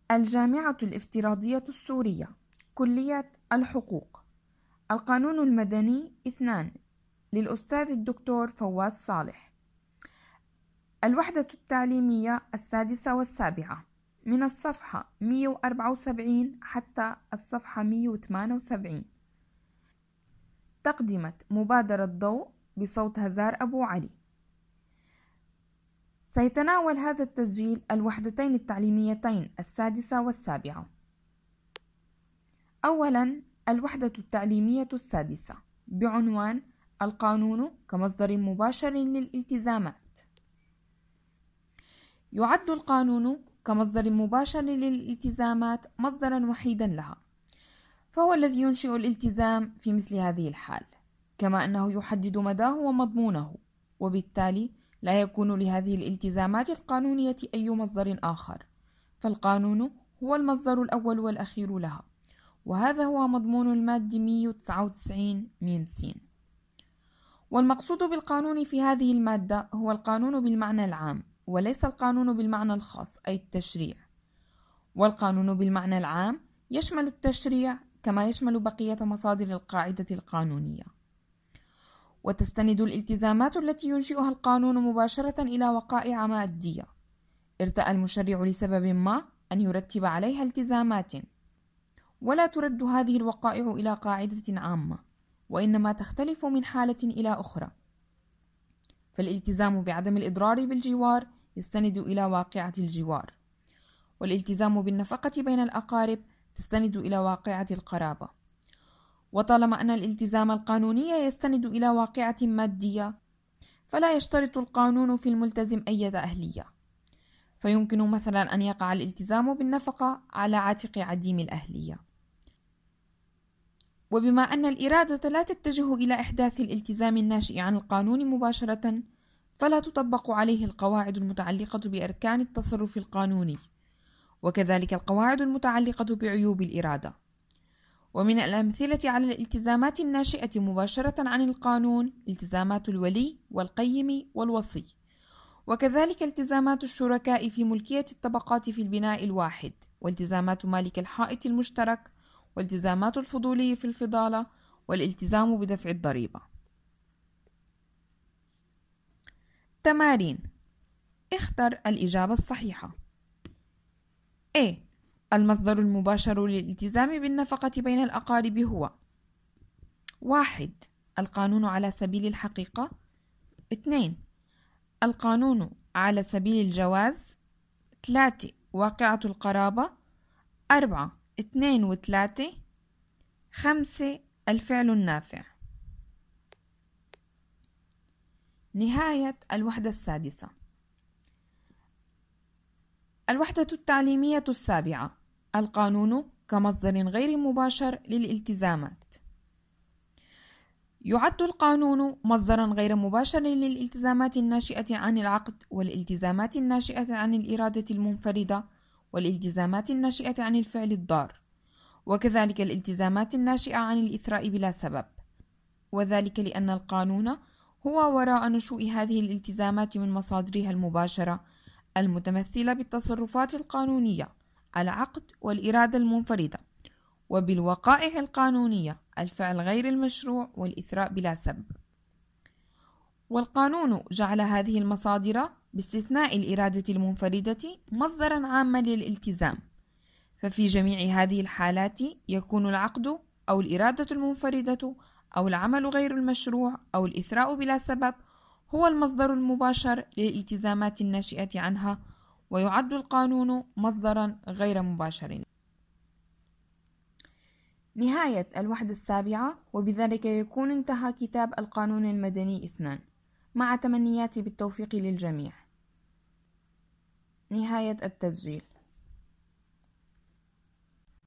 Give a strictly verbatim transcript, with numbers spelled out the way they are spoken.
الجامعة الافتراضية السورية، كلية الحقوق. القانون المدني اثنان، للأستاذ الدكتور فواز صالح. الوحدة التعليمية السادسة والسابعة، من الصفحة مئة وأربعة وسبعين حتى الصفحة مئة وثمانية وسبعين. تقدمة مبادرة ضوء بصوت هزار أبو علي. سيتناول هذا التسجيل الوحدتين التعليميتين السادسة والسابعة. أولاً، الوحدة التعليمية السادسة بعنوان القانون كمصدر مباشر للالتزامات. يعد القانون كمصدر مباشر للالتزامات مصدراً وحيداً لها، فهو الذي ينشئ الالتزام في مثل هذه الحال، كما أنه يحدد مداه ومضمونه، وبالتالي لا يكون لهذه الالتزامات القانونية أي مصدر آخر، فالقانون هو المصدر الأول والأخير لها، وهذا هو مضمون المادة مئة وتسعة وتسعين ميم س. والمقصود بالقانون في هذه المادة هو القانون بالمعنى العام، وليس القانون بالمعنى الخاص أي التشريع. والقانون بالمعنى العام يشمل التشريع كما يشمل بقية مصادر القاعدة القانونية. وتستند الالتزامات التي ينشئها القانون مباشرة إلى وقائع مادية ارتأى المشرع لسبب ما أن يرتب عليها التزامات، ولا ترد هذه الوقائع إلى قاعدة عامة، وإنما تختلف من حالة إلى أخرى. فالالتزام بعدم الإضرار بالجوار يستند إلى واقعة الجوار، والالتزام بالنفقة بين الأقارب تستند إلى واقعة القرابة. وطالما أن الالتزام القانوني يستند إلى واقعة مادية، فلا يشترط القانون في الملتزم أي أهلية، فيمكن مثلا أن يقع الالتزام بالنفقة على عاتق عديم الأهلية. وبما أن الإرادة لا تتجه إلى إحداث الالتزام الناشئ عن القانون مباشرة، فلا تطبق عليه القواعد المتعلقة بأركان التصرف القانوني، وكذلك القواعد المتعلقة بعيوب الإرادة. ومن الأمثلة على الالتزامات الناشئة مباشرة عن القانون التزامات الولي والقيم والوصي، وكذلك التزامات الشركاء في ملكية الطبقات في البناء الواحد، والتزامات مالك الحائط المشترك، والتزامات الفضولي في الفضالة، والالتزام بدفع الضريبة. تمارين. اختر الإجابة الصحيحة. A. المصدر المباشر للالتزام بالنفقة بين الأقارب هو: واحد. القانون على سبيل الحقيقة. اثنين. القانون على سبيل الجواز. ثلاثة. واقعة القرابة. أربعة. اثنين وثلاثة. خمسة. الفعل النافع. نهاية الوحدة السادسة. الوحدة التعليمية السابعة، القانون كمصدر غير مباشر للالتزامات. يعد القانون مصدرا غير مباشر للالتزامات الناشئة عن العقد، والالتزامات الناشئة عن الإرادة المنفردة، والالتزامات الناشئة عن الفعل الضار، وكذلك الالتزامات الناشئة عن الإثراء بلا سبب، وذلك لأن القانون هو وراء نشوء هذه الالتزامات من مصادرها المباشرة المتمثلة بالتصرفات القانونية، العقد والإرادة المنفردة، وبالوقائع القانونية، الفعل غير المشروع والإثراء بلا سبب. والقانون جعل هذه المصادر باستثناء الإرادة المنفردة مصدرا عاما للالتزام، ففي جميع هذه الحالات يكون العقد أو الإرادة المنفردة أو العمل غير المشروع أو الإثراء بلا سبب هو المصدر المباشر للالتزامات الناشئة عنها، ويعد القانون مصدرا غير مباشر. نهاية الوحدة السابعة، وبذلك يكون انتهى كتاب القانون المدني اثنان، مع تمنياتي بالتوفيق للجميع. نهاية التسجيل.